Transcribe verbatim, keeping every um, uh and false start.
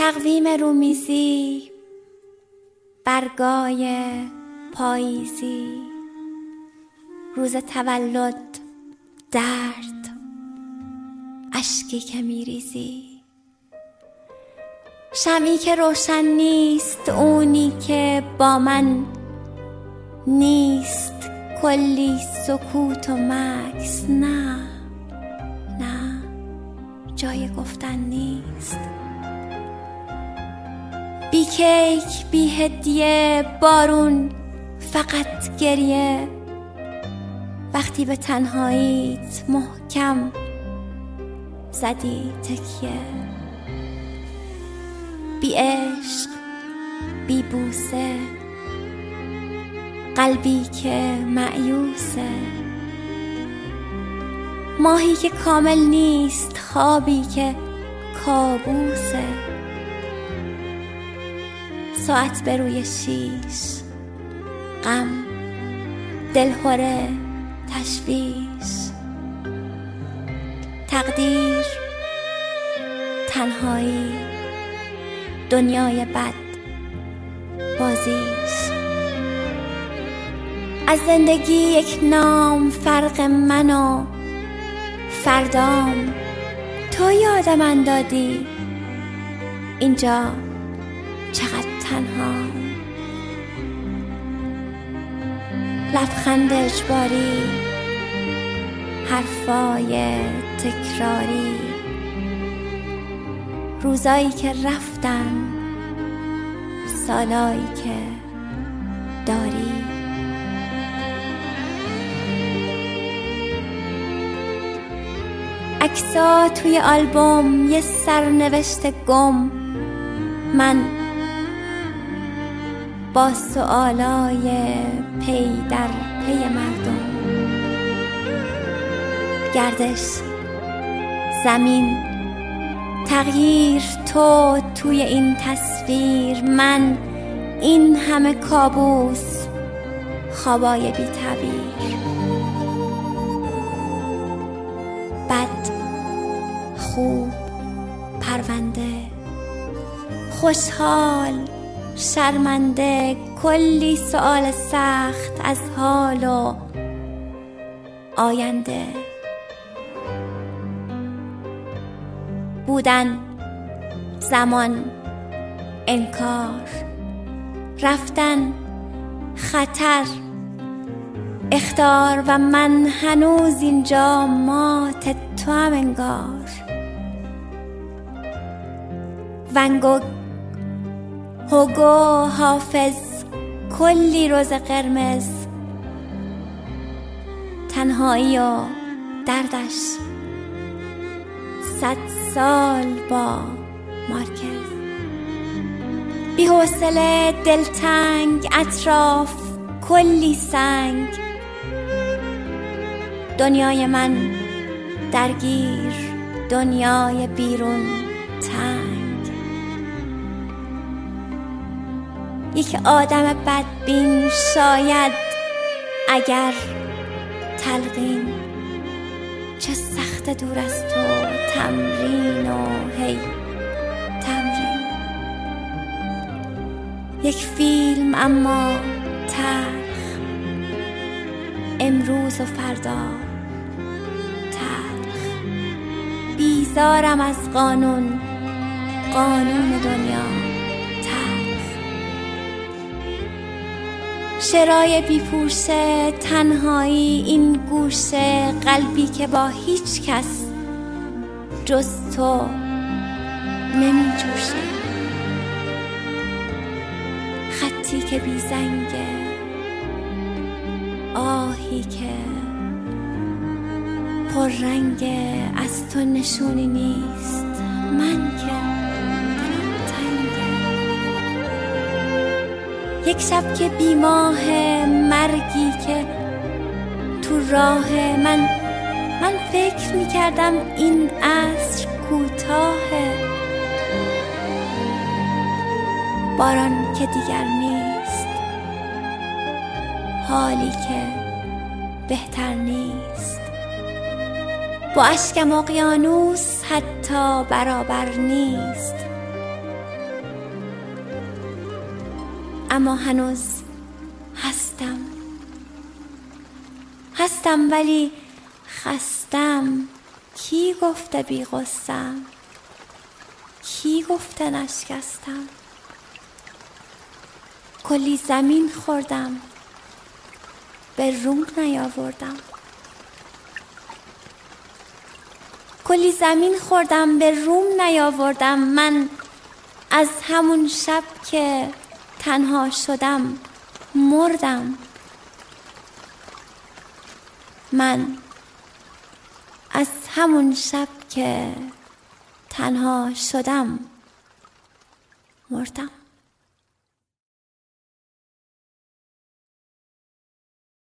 تقویم رومیزی، برگای پاییزی، روز تولد، درد، اشکی که میریزی. شمعی که روشن نیست، اونی که با من نیست، کلی سکوت و مکث. نه نه، جای گفتن نیست. بی کیک، بی هدیه، بارون، فقط گریه. وقتی به تنهاییت محکم زدی تکیه. بی عشق، بی بوسه، قلبی که مأیوسه. ماهی که کامل نیست، خوابی که کابوسه. ساعت به روی شیش، غم، دلهره، تشویش. تقدیر، تنهایی، دنیای بد، بازیش. از زندگی یک نام، فرق من و فردام. تو یاد من دادی اینجا چقدر تنها. لبخند اجباری، حرفای تکراری، روزایی که رفتن، سالایی که داری. عکسا توی آلبوم، یه سرنوشت گم. من با سوالای پی در پی مردم. گردش، زمین، تغییر، تو توی این تصویر. من این همه کابوس، خوابای بی تعبیر. بد، خوب، پرونده، خوشحال، شرمنده، کلی سؤال سخت از حال و آینده. بودن، زمان، انکار، رفتن، خطر، اخطار. و من هنوز اینجا، مات تو هم انگار. ونگوگ، هوگو، حافظ، کلی روز قرمز. تنهایی و دردش، صد سال با مارکز. بی حوصله، دلتنگ، اطراف کلی سنگ. دنیای من درگیر، دنیای بیرون تنگ. یک آدم بدبین شاید، اگر تلقین. چه سخت دور از تو، تمرین و هی تمرین. یک فیلم اما تلخ، امروز و فردا تلخ. بیزارم از قانون، قانون دنیا تلخ. شرای بی پوشه، تنهایی، این گوشه. قلبی که با هیچ کس جز تو نمی جوشه. خطی که بی زنگه، آهی که پر رنگه. از تو نشونی نیست، من که دلم تنگه. یک شب که بی ماه، مرگی که تو راه. من من فکر می کردم این عصر کوتاهه. باران که دیگر نیست، حالی که بهتر نیست. با اشکم اقیانوس حتی برابر نیست. اما هنوز هستم هستم ولی خستم. کی گفته بی غصه‌ام؟ کی گفته نشکستم؟ کلی زمین خوردم به روم نیاوردم. کلی زمین خوردم به روم نیاوردم. من از همون شب که تنها شدم مردم. من از همون شب که تنها شدم مردم.